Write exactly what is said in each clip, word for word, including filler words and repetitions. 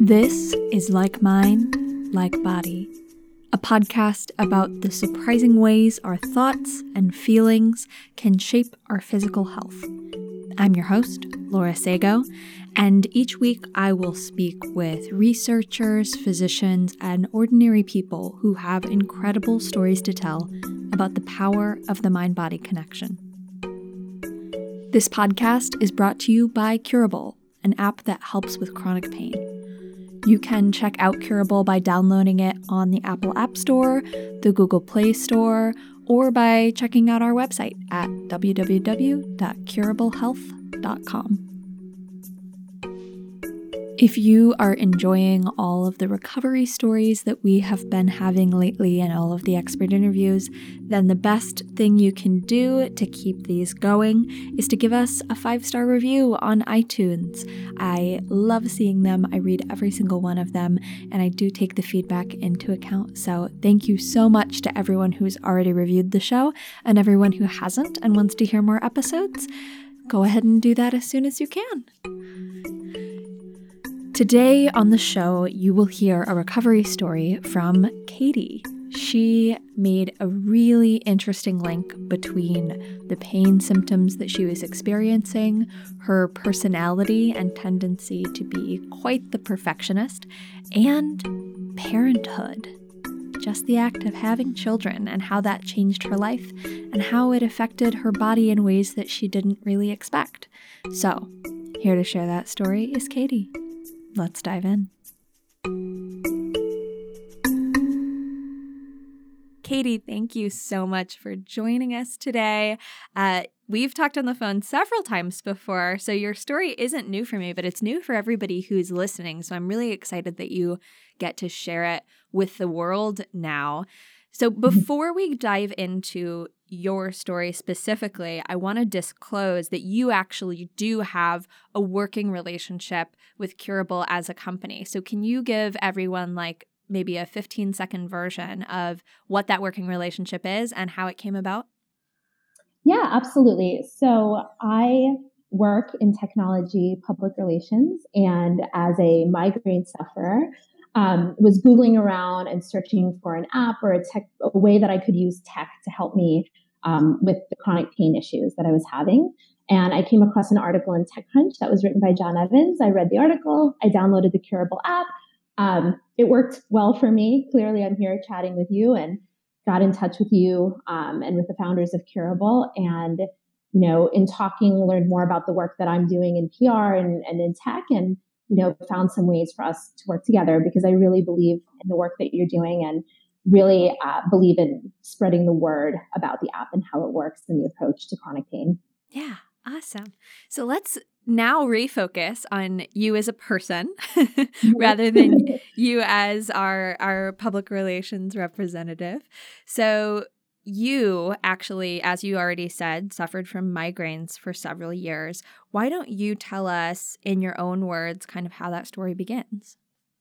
This is Like Mind, Like Body, a podcast about the surprising ways our thoughts and feelings can shape our physical health. I'm your host, Laura Sago, and each week I will speak with researchers, physicians, and ordinary people who have incredible stories to tell about the power of the mind-body connection. This podcast is brought to you by Curable, an app that helps with chronic pain. You can check out Curable by downloading it on the Apple App Store, the Google Play Store, or by checking out our website at w w w dot curable health dot com. If you are enjoying all of the recovery stories that we have been having lately and all of the expert interviews, then the best thing you can do to keep these going is to give us a five-star review on iTunes. I love seeing them. I read every single one of them, and I do take the feedback into account. So thank you so much to everyone who's already reviewed the show and everyone who hasn't and wants to hear more episodes. Go ahead and do that as soon as you can. Today on the show, you will hear a recovery story from Katie. She made a really interesting link between the pain symptoms that she was experiencing, her personality and tendency to be quite the perfectionist, and parenthood. Just the act of having children and how that changed her life and how it affected her body in ways that she didn't really expect. So, here to share that story is Katie. Let's dive in. Katie, thank you so much for joining us today. Uh, we've talked on the phone several times before, so your story isn't new for me, but it's new for everybody who's listening. So I'm really excited that you get to share it with the world now. So before we dive into your story specifically, I want to disclose that you actually do have a working relationship with Curable as a company. So can you give everyone like maybe a fifteen second version of what that working relationship is and how it came about? Yeah, absolutely. So I work in technology public relations, and as a migraine sufferer, Um, was Googling around and searching for an app or a tech, a way that I could use tech to help me um, with the chronic pain issues that I was having. And I came across an article in TechCrunch that was written by John Evans. I read the article. I downloaded the Curable app. Um, it worked well for me. Clearly, I'm here chatting with you and got in touch with you um, and with the founders of Curable. And, you know, in talking, learned more about the work that I'm doing in P R and, and in tech, and you know, found some ways for us to work together because I really believe in the work that you're doing and really uh, believe in spreading the word about the app and how it works and the approach to chronic pain. Yeah, awesome. So let's now refocus on you as a person rather than you as our, our public relations representative. So you actually, as you already said, suffered from migraines for several years. Why don't you tell us in your own words kind of how that story begins?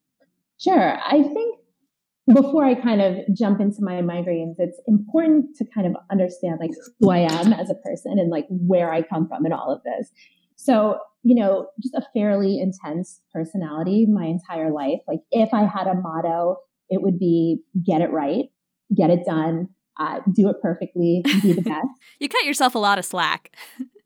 Sure. I think before I kind of jump into my migraines, it's important to kind of understand like who I am as a person and like where I come from in all of this. So, you know, just a fairly intense personality my entire life. Like if I had a motto, it would be get it right, get it done. Uh, do it perfectly, be the best. You cut yourself a lot of slack.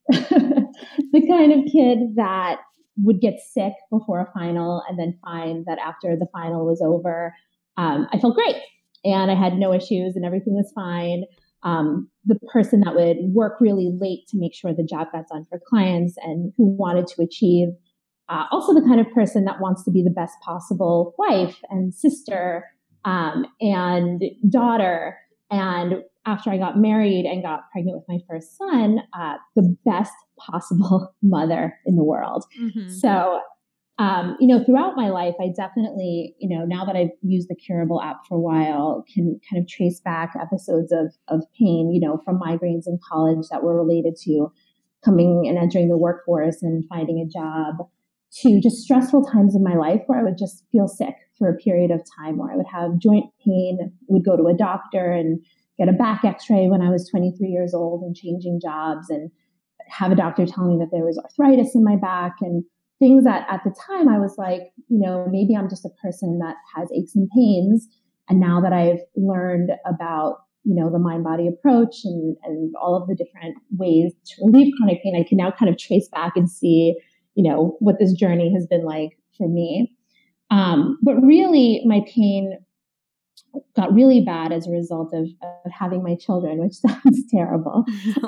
The kind of kid that would get sick before a final and then find that after the final was over, um, I felt great and I had no issues and everything was fine. Um, the person that would work really late to make sure the job got done for clients and who wanted to achieve. Uh, also the kind of person that wants to be the best possible wife and sister um, and daughter. And after I got married and got pregnant with my first son, uh, the best possible mother in the world. Mm-hmm. So, um, you know, throughout my life, I definitely, you know, now that I've used the Curable app for a while, can kind of trace back episodes of, of pain, you know, from migraines in college that were related to coming and entering the workforce and finding a job, to just stressful times in my life where I would just feel sick for a period of time, where I would have joint pain, would go to a doctor and get a back x-ray when I was twenty-three years old and changing jobs, and have a doctor tell me that there was arthritis in my back, and things that at the time I was like, you know, maybe I'm just a person that has aches and pains. And now that I've learned about, you know, the mind body approach and, and all of the different ways to relieve chronic pain, I can now kind of trace back and see, you know, what this journey has been like for me. Um, but really my pain got really bad as a result of, of having my children, which sounds terrible.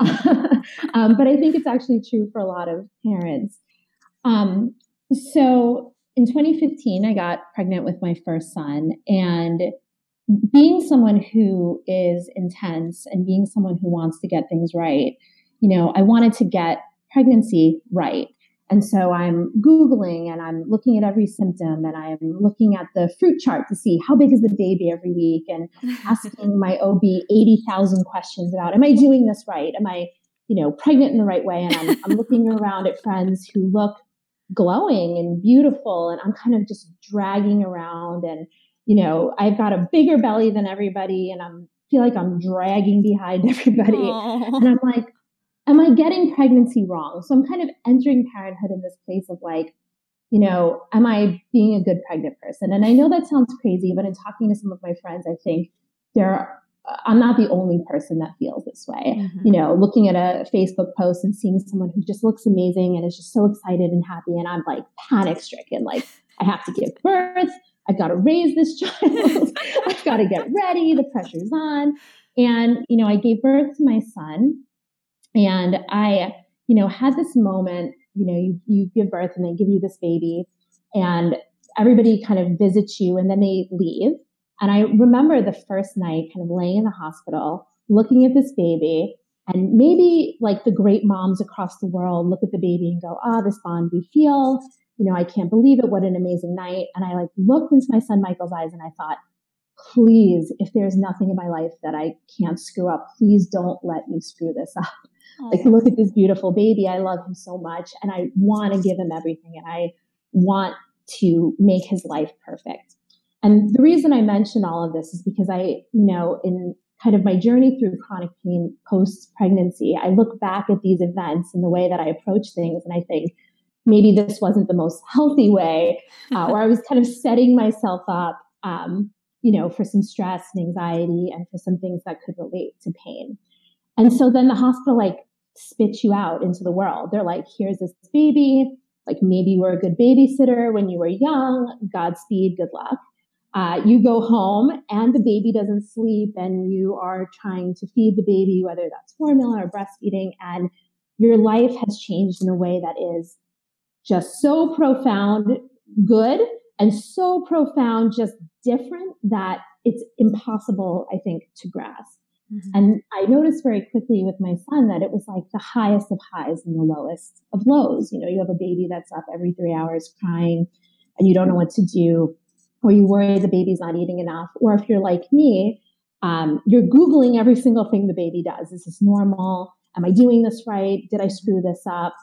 um, but I think it's actually true for a lot of parents. Um, so in twenty fifteen, I got pregnant with my first son, and being someone who is intense and being someone who wants to get things right, you know, I wanted to get pregnancy right. And so I'm Googling and I'm looking at every symptom and I'm looking at the fruit chart to see how big is the baby every week and asking my O B eighty thousand questions about, am I doing this right? Am I, you know, pregnant in the right way? And I'm, I'm looking around at friends who look glowing and beautiful, and I'm kind of just dragging around, and, you know, I've got a bigger belly than everybody and I'm feel like I'm dragging behind everybody. Aww. And I'm like, am I getting pregnancy wrong? So I'm kind of entering parenthood in this place of like, you know, am I being a good pregnant person? And I know that sounds crazy, but in talking to some of my friends, I think there are, I'm not the only person that feels this way. Mm-hmm. You know, looking at a Facebook post and seeing someone who just looks amazing and is just so excited and happy. And I'm like panic stricken, like I have to give birth. I've got to raise this child. I've got to get ready. The pressure's on. And, you know, I gave birth to my son. And I, you know, had this moment, you know, you, you give birth and they give you this baby and everybody kind of visits you and then they leave. And I remember the first night kind of laying in the hospital, looking at this baby, and maybe like the great moms across the world look at the baby and go, ah, oh, this bond we feel, you know, I can't believe it. What an amazing night. And I like looked into my son Michael's eyes and I thought, please, if there's nothing in my life that I can't screw up, please don't let me screw this up. Like, look at this beautiful baby. I love him so much. And I want to give him everything. And I want to make his life perfect. And the reason I mention all of this is because I, you know, in kind of my journey through chronic pain post-pregnancy, I look back at these events and the way that I approach things. And I think maybe this wasn't the most healthy way, uh, or I was kind of setting myself up, um, you know, for some stress and anxiety and for some things that could relate to pain. And so then the hospital like spits you out into the world. They're like, here's this baby. Like maybe you were a good babysitter when you were young. Godspeed, good luck. Uh, you go home and the baby doesn't sleep and you are trying to feed the baby, whether that's formula or breastfeeding. And your life has changed in a way that is just so profound, good, and so profound, just different that it's impossible, I think, to grasp. Mm-hmm. And I noticed very quickly with my son that it was like the highest of highs and the lowest of lows. You know, you have a baby that's up every three hours crying and you don't know what to do, or you worry the baby's not eating enough. Or if you're like me, um, you're Googling every single thing the baby does. Is this normal? Am I doing this right? Did I screw this up?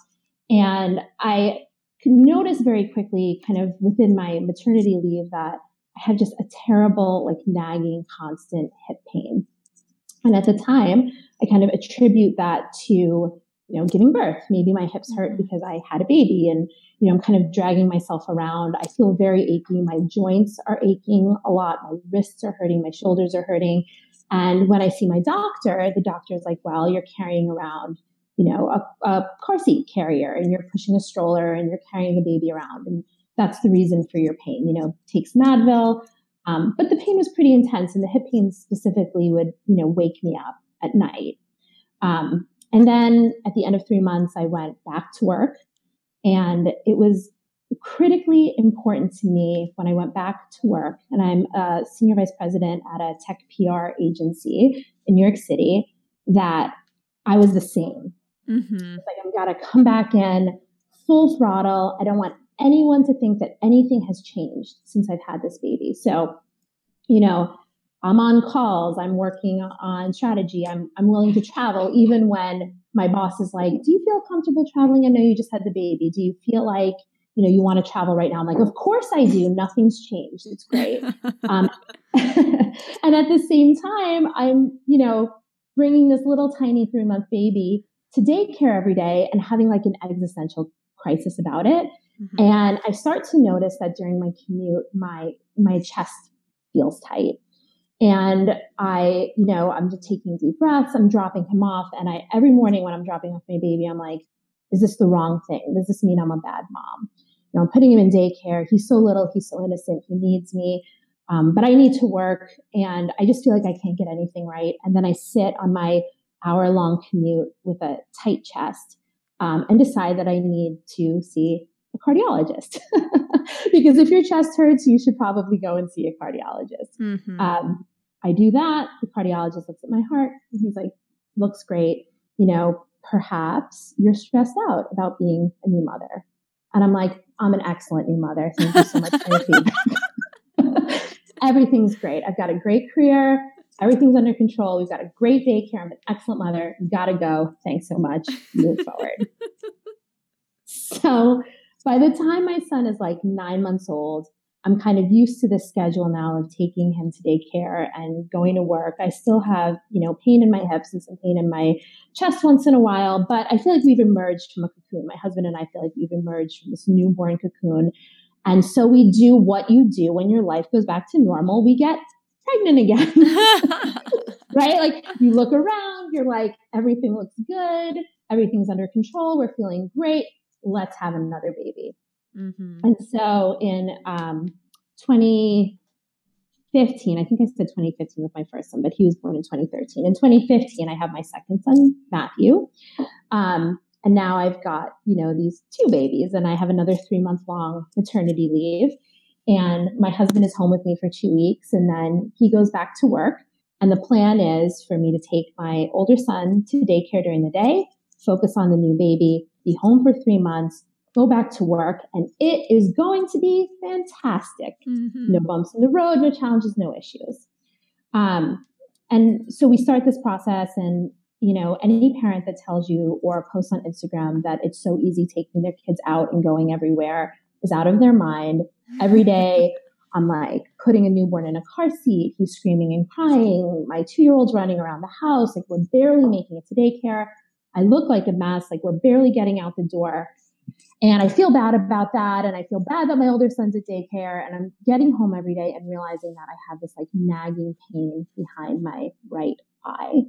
And I could notice very quickly kind of within my maternity leave that I had just a terrible, like nagging, constant hip pain. And at the time, I kind of attribute that to, you know, giving birth. Maybe my hips hurt because I had a baby and, you know, I'm kind of dragging myself around. I feel very achy. My joints are aching a lot. My wrists are hurting. My shoulders are hurting. And when I see my doctor, the doctor is like, well, you're carrying around, you know, a, a car seat carrier and you're pushing a stroller and you're carrying the baby around. And that's the reason for your pain. You know, take some Advil. Um, but the pain was pretty intense, and the hip pain specifically would, you know, wake me up at night. Um, and then at the end of three months, I went back to work, and it was critically important to me when I went back to work. And I'm a senior vice president at a tech P R agency in New York City, that I was the same. Mm-hmm. It's like I've got to come back in full throttle. I don't want anyone to think that anything has changed since I've had this baby. So, you know, I'm on calls, I'm working on strategy, I'm I'm willing to travel even when my boss is like, do you feel comfortable traveling? I know you just had the baby. Do you feel like, you know, you want to travel right now? I'm like, of course I do. Nothing's changed. It's great. um, and at the same time, I'm, you know, bringing this little tiny three month baby to daycare every day and having like an existential crisis about it. Mm-hmm. And I start to notice that during my commute, my, my chest feels tight. And I, you know, I'm just taking deep breaths. I'm dropping him off. And I, every morning when I'm dropping off my baby, I'm like, is this the wrong thing? Does this mean I'm a bad mom? You know, I'm putting him in daycare. He's so little. He's so innocent. He needs me. Um, but I need to work. And I just feel like I can't get anything right. And then I sit on my hour long commute with a tight chest um, and decide that I need to see a cardiologist. Because if your chest hurts, you should probably go and see a cardiologist. Mm-hmm. Um, I do that. The cardiologist looks at my heart and he's like, looks great. You know, perhaps you're stressed out about being a new mother. And I'm like, I'm an excellent new mother. Thank you so much for your feedback. Everything's great. I've got a great career. Everything's under control. We've got a great daycare. I'm an excellent mother. Gotta go. Thanks so much. Move forward. So by the time my son is like nine months old, I'm kind of used to the schedule now of taking him to daycare and going to work. I still have, you know, pain in my hips and some pain in my chest once in a while, but I feel like we've emerged from a cocoon. My husband and I feel like we've emerged from this newborn cocoon. And so we do what you do when your life goes back to normal. We get pregnant again, right? Like you look around, you're like, everything looks good. Everything's under control. We're feeling great. Let's have another baby. Mm-hmm. And so in um, twenty fifteen, I think I said twenty fifteen with my first son, but he was born in twenty thirteen. In twenty fifteen, I have my second son, Matthew. Um, and now I've got, you know, these two babies and I have another three month long maternity leave. And my husband is home with me for two weeks and then he goes back to work. And the plan is for me to take my older son to daycare during the day, focus on the new baby, be home for three months, go back to work, and it is going to be fantastic. Mm-hmm. No bumps in the road, no challenges, no issues. Um, and so we start this process, and you know, any parent that tells you or posts on Instagram that it's so easy taking their kids out and going everywhere is out of their mind. Every day, I'm like putting a newborn in a car seat. He's screaming and crying. My two-year-old's running around the house. Like we're barely making it to daycare. I look like a mess. Like we're barely getting out the door. And I feel bad about that. And I feel bad that my older son's at daycare. And I'm getting home every day and realizing that I have this like nagging pain behind my right eye.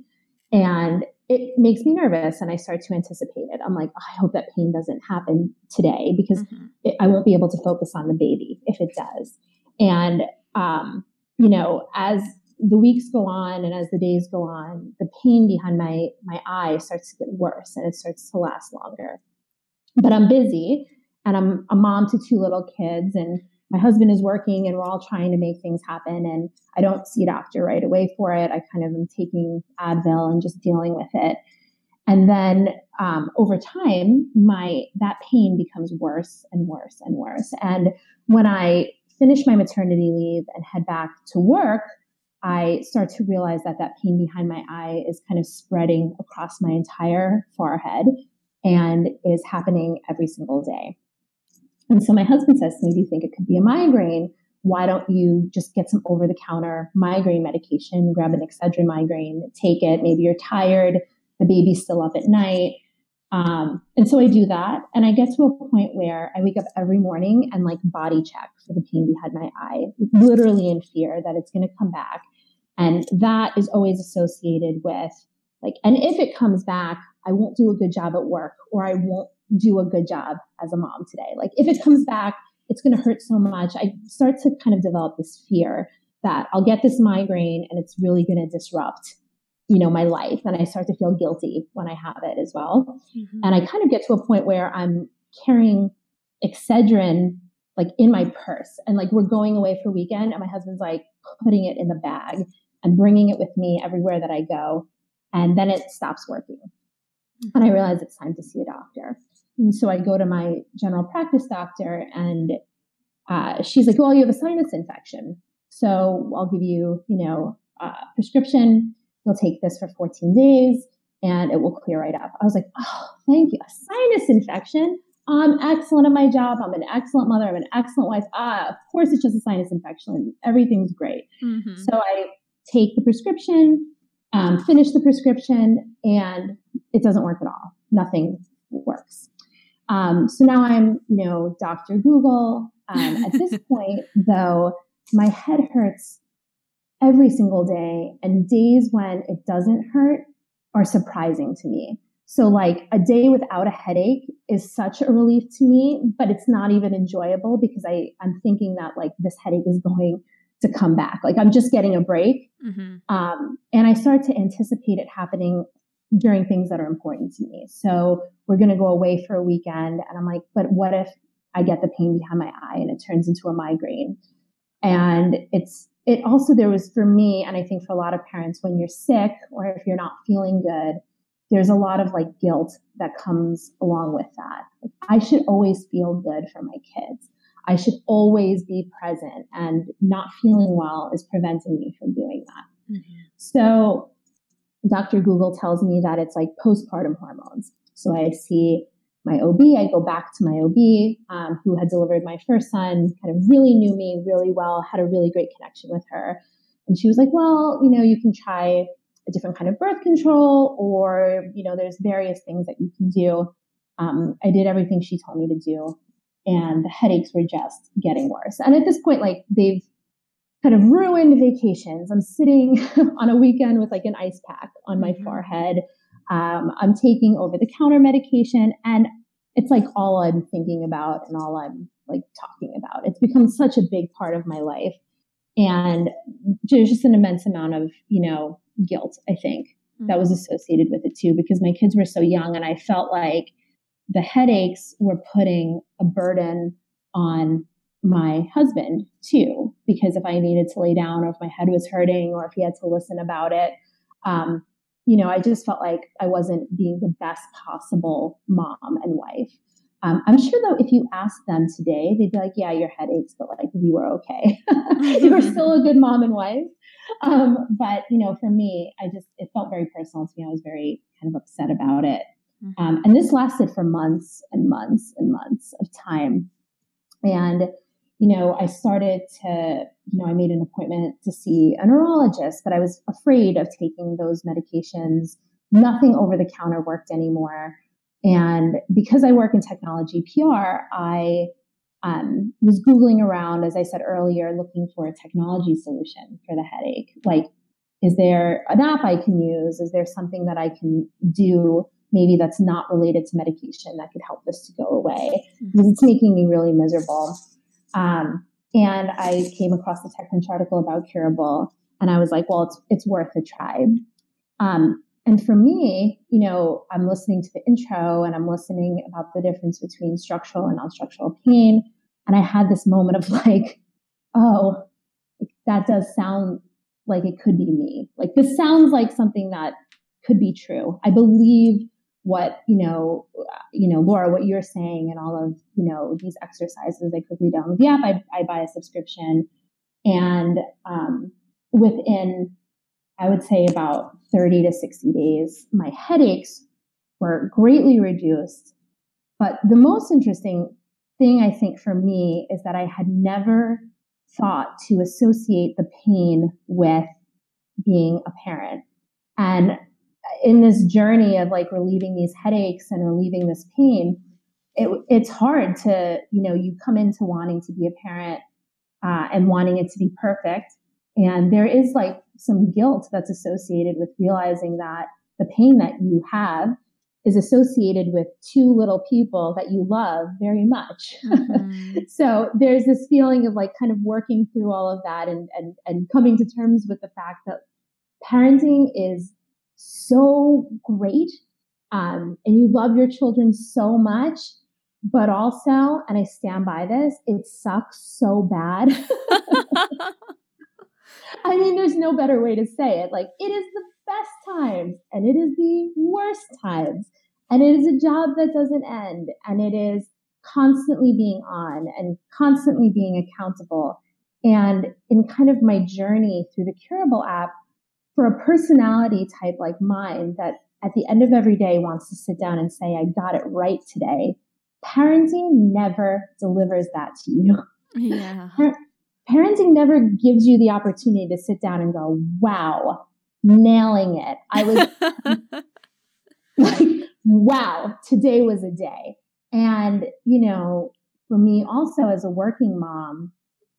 And it makes me nervous. And I start to anticipate it. I'm like, oh, I hope that pain doesn't happen today because mm-hmm. it, I won't be able to focus on the baby if it does. And, um, you know, as the weeks go on and as the days go on, the pain behind my, my eye starts to get worse and it starts to last longer. But I'm busy and I'm a mom to two little kids and my husband is working and we're all trying to make things happen. And I don't see a doctor right away for it. I kind of am taking Advil and just dealing with it. And then um, over time, my that pain becomes worse and worse and worse. And when I finish my maternity leave and head back to work, I start to realize that that pain behind my eye is kind of spreading across my entire forehead and is happening every single day. And so my husband says to me, do you think it could be a migraine? Why don't you just get some over-the-counter migraine medication, grab an Excedrin migraine, take it. Maybe you're tired, the baby's still up at night. Um, and so I do that. And I get to a point where I wake up every morning and like body check for the pain behind my eye, literally in fear that it's going to come back. And that is always associated with like, and if it comes back, I won't do a good job at work or I won't do a good job as a mom today. Like if it comes back, it's going to hurt so much. I start to kind of develop this fear that I'll get this migraine and it's really going to disrupt, you know, my life. And I start to feel guilty when I have it as well. Mm-hmm. And I kind of get to a point where I'm carrying Excedrin like in my purse and like we're going away for a weekend and my husband's like putting it in the bag and bringing it with me everywhere that I go. And then it stops working. Mm-hmm. And I realize it's time to see a doctor. And so I go to my general practice doctor and uh, she's like, well, you have a sinus infection. So I'll give you, you know, a prescription. You'll take this for fourteen days and it will clear right up. I was like, oh, thank you. A sinus infection. I'm excellent at my job. I'm an excellent mother. I'm an excellent wife. Ah, of course it's just a sinus infection. Everything's great. Mm-hmm. So I take the prescription, um, finish the prescription, and it doesn't work at all. Nothing works. Um, so now I'm, you know, Doctor Google. Um, at this point, though, my head hurts every single day, and days when it doesn't hurt are surprising to me. So like a day without a headache is such a relief to me, but it's not even enjoyable because I, I'm thinking that like this headache is going to come back. Like I'm just getting a break. Mm-hmm. Um, and I start to anticipate it happening during things that are important to me. So we're going to go away for a weekend. And I'm like, but what if I get the pain behind my eye and it turns into a migraine? And it's, it also, there was for me, and I think for a lot of parents, when you're sick or if you're not feeling good, there's a lot of like guilt that comes along with that. Like, I should always feel good for my kids. I should always be present, and not feeling well is preventing me from doing that. Mm-hmm. So Doctor Google tells me that it's like postpartum hormones. So I see my O B, I go back to my O B, um, who had delivered my first son, kind of really knew me really well, had a really great connection with her. And she was like, well, you know, you can try a different kind of birth control, or, you know, there's various things that you can do. Um, I did everything she told me to do, and the headaches were just getting worse. And at this point, like they've kind of ruined vacations. I'm sitting on a weekend with like an ice pack on my mm-hmm. forehead. Um, I'm taking over-the-counter medication, and it's like all I'm thinking about and all I'm like talking about. It's become such a big part of my life, and there's just an immense amount of, you know, guilt, I think, mm-hmm. that was associated with it too, because my kids were so young, and I felt like the headaches were putting a burden on my husband too, because if I needed to lay down, or if my head was hurting, or if he had to listen about it, um, you know, I just felt like I wasn't being the best possible mom and wife. Um, I'm sure though, if you ask them today, they'd be like, yeah, your headaches, but like we were okay. You were still a good mom and wife. Um, but, you know, for me, I just, it felt very personal to me. I was very kind of upset about it. Mm-hmm. Um, and this lasted for months and months and months of time. And, you know, I started to, you know, I made an appointment to see a neurologist, but I was afraid of taking those medications. Nothing over the counter worked anymore. And because I work in technology P R, I um, was Googling around, as I said earlier, looking for a technology solution for the headache. Like, is there an app I can use? Is there something that I can do maybe that's not related to medication that could help this to go away? Because it's making me really miserable. Um, and I came across the TechCrunch article about Curable, and I was like, well, it's it's worth a try. Um, and for me, you know, I'm listening to the intro, and I'm listening about the difference between structural and non-structural pain. And I had this moment of like, oh, that does sound like it could be me. Like, this sounds like something that could be true. I believe what, you know, you know, Laura, what you're saying, and all of, you know, these exercises. I quickly download the app. I, I buy a subscription, and um, within, I would say about thirty to sixty days, my headaches were greatly reduced. But the most interesting thing, I think, for me is that I had never thought to associate the pain with being a parent. And in this journey of like relieving these headaches and relieving this pain, it, it's hard to, you know, you come into wanting to be a parent uh, and wanting it to be perfect. And there is like some guilt that's associated with realizing that the pain that you have is associated with two little people that you love very much. Mm-hmm. So there's this feeling of like kind of working through all of that, and, and, and coming to terms with the fact that parenting is so great, um, and you love your children so much, but also, and I stand by this, it sucks so bad. I mean, there's no better way to say it. Like, it is the best times, and it is the worst times, and it is a job that doesn't end, and it is constantly being on and constantly being accountable. And in kind of my journey through the Curable app, for a personality type like mine that at the end of every day wants to sit down and say, I got it right today, parenting never delivers that to you. Yeah. Parenting never gives you the opportunity to sit down and go, wow, nailing it. I was like, wow, today was a day. And, you know, for me also as a working mom,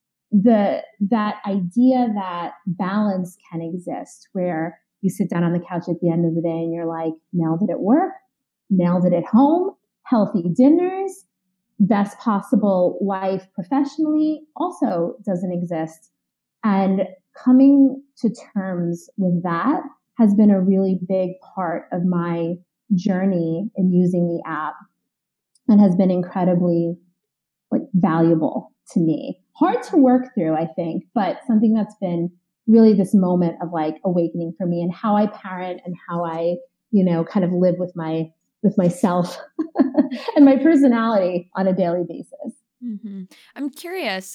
the that idea that balance can exist where you sit down on the couch at the end of the day and you're like, nailed it at work, nailed it at home, healthy dinners, best possible life professionally also doesn't exist. And coming to terms with that has been a really big part of my journey in using the app and has been incredibly like valuable to me. Hard to work through, I think, but something that's been really this moment of like awakening for me and how I parent and how I, you know, kind of live with my with myself and my personality on a daily basis. Mm-hmm. I'm curious,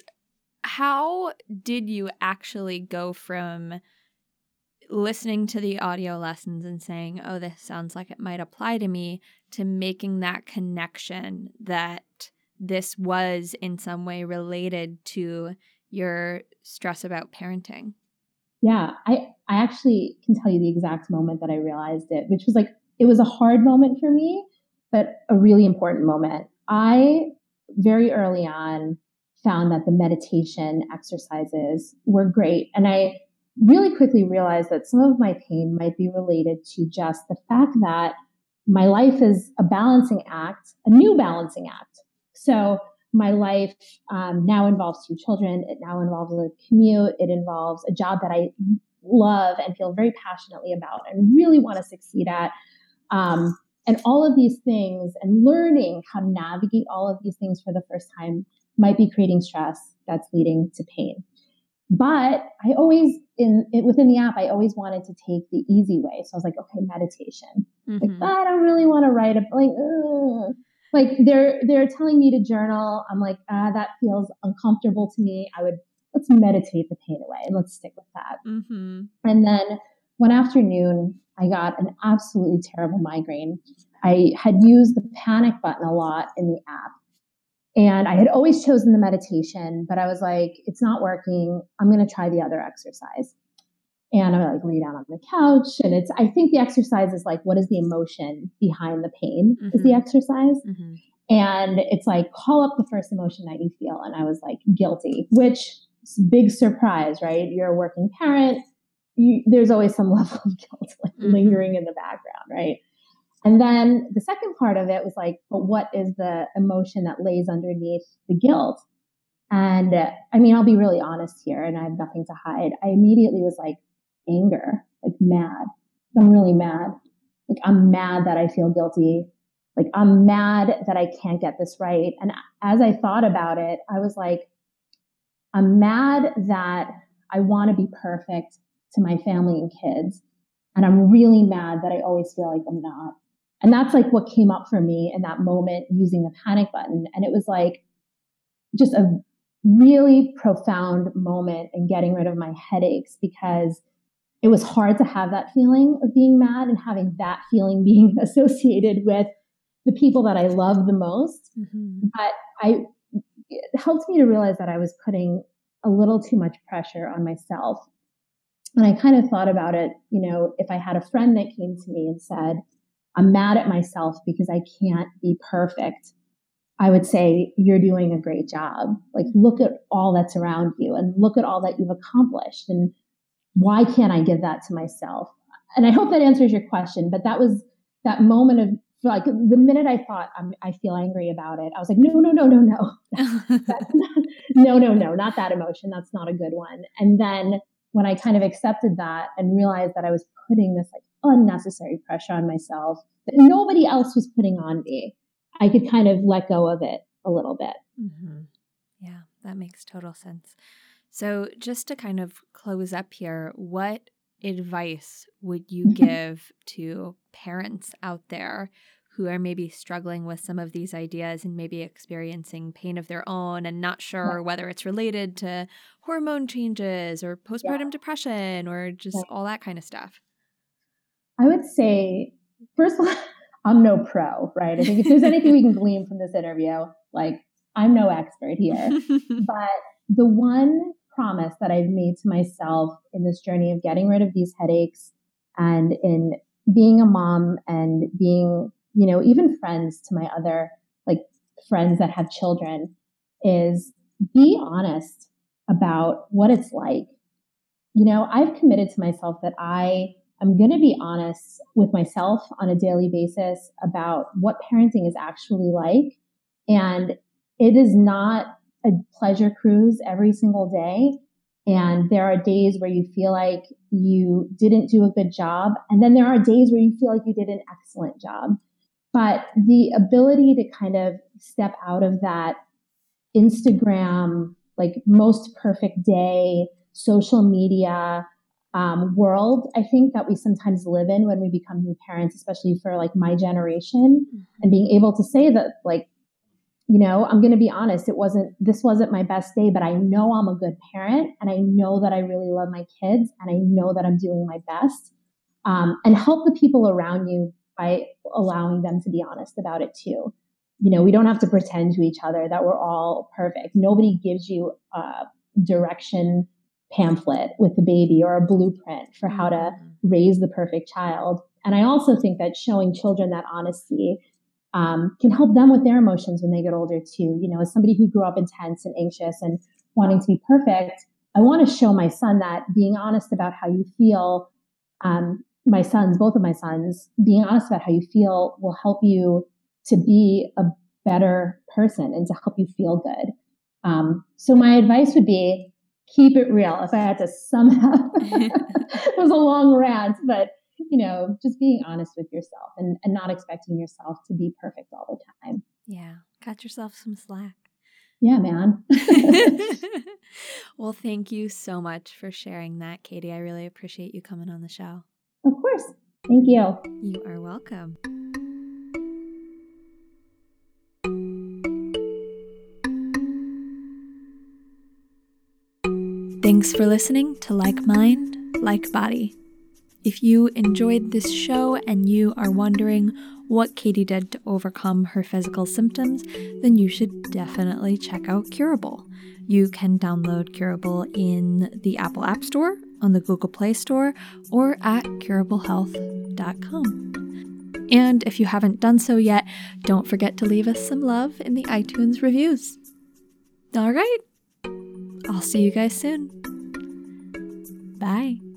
how did you actually go from listening to the audio lessons and saying, oh, this sounds like it might apply to me, to making that connection that this was in some way related to your stress about parenting? Yeah, I, I actually can tell you the exact moment that I realized it, which was like, it was a hard moment for me, but a really important moment. I very early on found that the meditation exercises were great. And I really quickly realized that some of my pain might be related to just the fact that my life is a balancing act, a new balancing act. So my life um, now involves two children. It now involves a commute. It involves a job that I love and feel very passionately about and really want to succeed at. Um, and all of these things and learning how to navigate all of these things for the first time might be creating stress that's leading to pain. But I always, in it, within the app, I always wanted to take the easy way. So I was like, okay, meditation. Mm-hmm. Like, but I don't really want to write a, like, ugh. Like they're, they're telling me to journal. I'm like, ah, that feels uncomfortable to me. I would, let's meditate the pain away and let's stick with that. Mm-hmm. And then one afternoon, I got an absolutely terrible migraine. I had used the panic button a lot in the app. And I had always chosen the meditation, but I was like, it's not working. I'm going to try the other exercise. And I like lay down on the couch. And it's, I think the exercise is like, what is the emotion behind the pain mm-hmm. is the exercise. Mm-hmm. And it's like, call up the first emotion that you feel. And I was like, guilty, which is a big surprise, right? You're a working parent. You, there's always some level of guilt like, mm-hmm. lingering in the background, right? And then the second part of it was like, but what is the emotion that lays underneath the guilt? And uh, I mean, I'll be really honest here and I have nothing to hide. I immediately was like, anger, like mad. I'm really mad. Like I'm mad that I feel guilty. Like I'm mad that I can't get this right. And as I thought about it, I was like, I'm mad that I want to be perfect to my family and kids. And I'm really mad that I always feel like I'm not. And that's like what came up for me in that moment using the panic button. And it was like just a really profound moment in getting rid of my headaches because it was hard to have that feeling of being mad and having that feeling being associated with the people that I love the most. Mm-hmm. But I, it helped me to realize that I was putting a little too much pressure on myself. And I kind of thought about it, you know, if I had a friend that came to me and said, I'm mad at myself because I can't be perfect, I would say, you're doing a great job. Like, look at all that's around you and look at all that you've accomplished. And why can't I give that to myself? And I hope that answers your question. But that was that moment of like the minute I thought I'm, I feel angry about it, I was like, no, no, no, no, no. That's not, no, no, no, not that emotion. That's not a good one. And then when I kind of accepted that and realized that I was putting this like unnecessary pressure on myself that nobody else was putting on me, I could kind of let go of it a little bit. Mm-hmm. Yeah, that makes total sense. So just to kind of close up here, what advice would you give to parents out there who are maybe struggling with some of these ideas and maybe experiencing pain of their own and not sure yeah. whether it's related to hormone changes or postpartum yeah. depression or just yeah. all that kind of stuff? I would say, first of all, I'm no pro, right? I think if there's anything we can glean from this interview, like I'm no expert here, but the one promise that I've made to myself in this journey of getting rid of these headaches and in being a mom and being, you know, even friends to my other like friends that have children is be honest about what it's like. You know, I've committed to myself that I am going to be honest with myself on a daily basis about what parenting is actually like. And it is not a pleasure cruise every single day. And there are days where you feel like you didn't do a good job. And then there are days where you feel like you did an excellent job. But the ability to kind of step out of that Instagram, like most perfect day, social media um, world, I think that we sometimes live in when we become new parents, especially for like my generation, mm-hmm. and being able to say that, like, you know, I'm going to be honest, it wasn't, this wasn't my best day, but I know I'm a good parent and I know that I really love my kids and I know that I'm doing my best, um, and help the people around you by allowing them to be honest about it too. You know, we don't have to pretend to each other that we're all perfect. Nobody gives you a direction pamphlet with the baby or a blueprint for how to raise the perfect child. And I also think that showing children that honesty um, can help them with their emotions when they get older too. You know, as somebody who grew up intense and anxious and wanting to be perfect, I want to show my son that being honest about how you feel, um, my sons, both of my sons, being honest about how you feel will help you to be a better person and to help you feel good. Um, so my advice would be keep it real. If I had to somehow, it was a long rant, but you know, just being honest with yourself and, and not expecting yourself to be perfect all the time. Yeah. Cut yourself some slack. Yeah, man. Well, thank you so much for sharing that, Katie. I really appreciate you coming on the show. Of course. Thank you. You are welcome. Thanks for listening to Like Mind, Like Body. If you enjoyed this show and you are wondering what Katie did to overcome her physical symptoms, then you should definitely check out Curable. You can download Curable in the Apple App Store, on the Google Play Store, or at curable health dot com. And if you haven't done so yet, don't forget to leave us some love in the iTunes reviews. All right. I'll see you guys soon. Bye.